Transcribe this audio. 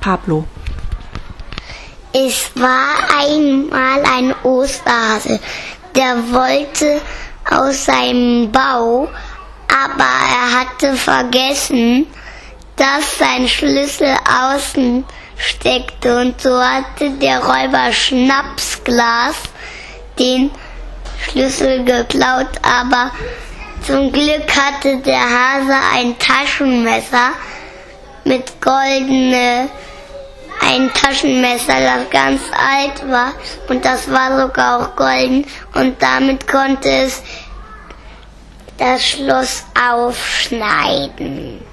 Pablo. Es war einmal ein Osterhase, der wollte aus seinem Bau, aber er hatte vergessen, dass sein Schlüssel außen steckte, und so hatte der Räuber Schnapsglas den Schlüssel geklaut, aber zum Glück hatte der Hase ein Taschenmesser mit ein Taschenmesser, das ganz alt war, und das war sogar auch golden, und damit konnte es das Schloss aufschneiden.